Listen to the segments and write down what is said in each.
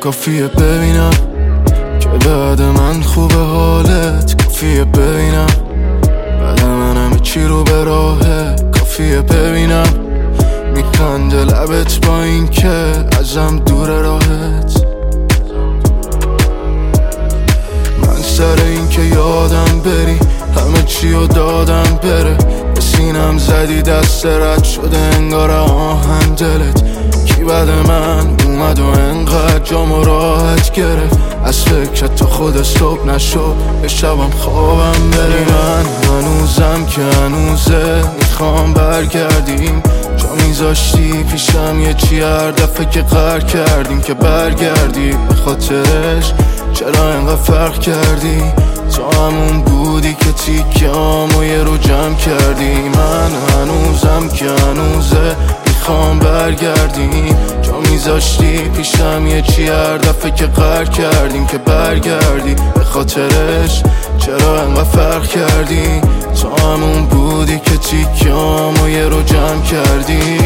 کافیه ببینم که بعد من خوبه حالت، کافیه ببینم بعد من همه چی رو به راهه، کافیه ببینم میخنده لبت با این که ازم دور راهت. من سر این که یادم بری همه چی رو دادم بره، به سینم زدی دست رد شده انگار آهن دلت. کی بعد من اومد و انقدر جامو راحت گرفت، از فکرت تا خود صبح نشد به شبم خوابم بره. من هنوزم که هنوزه میخوام برگردیم، جا میذاشتی پیشم یه چی هر دفعه که قهر کردیم که برگردی. به خاطرش چرا انقدر فرق کردی؟ تو همون بودی که تیکه‌امو یه رو جمع کردی. من هنوزم که هنوزه میخوام برگردیم، جا میذاشتی پیشم یه چی هر دفعه که قهر کردیم که برگردی. به خاطرش چرا انقدر فرق کردی؟ تو همون بودی که تیکه‌امو یه رو جمع کردی.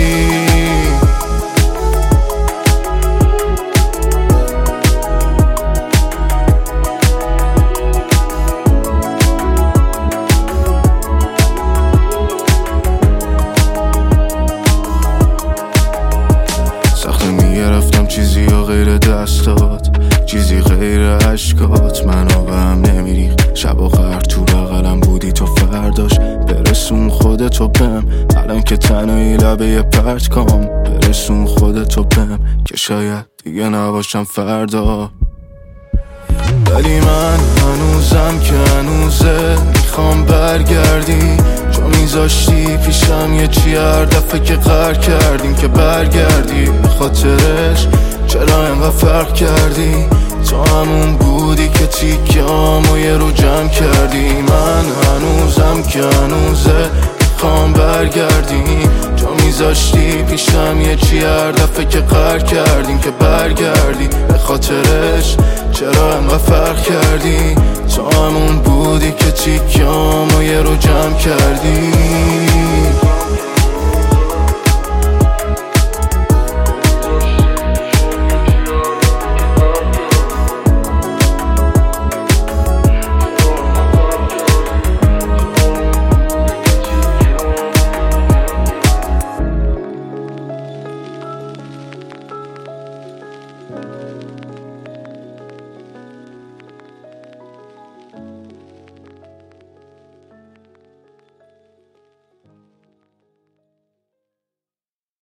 میگرفتم چیزی و غیر دستات، چیزی غیر عشقات، منو به هم نمیریخ. شب و قهر تو بغلم بودی تو فرداش، برسون خودتو بهم الان که تنهایی لبه یه پرتگام. برسون خودتو بهم که شاید دیگه نباشم فردا. ولی من هنوزم که هنوزه میخوام برگردی، جا میذاشتی پیشم یه چی هر دفعه که قهر کردیم که برگردی. به خاطرش چرا انقدر فرق کردی؟ تو همون بودی که تیکه‌امو یه رو جمع کردی. من هنوزم که هنوزه میخوام برگردیم، جا میذاشتی پیشم یه چی هر دفعه که قهر کردیم که برگردی. به خاطرش چرا انقدر فرق کردی؟ تو همون بودی که تیکه‌امو یه رو جمع کردی.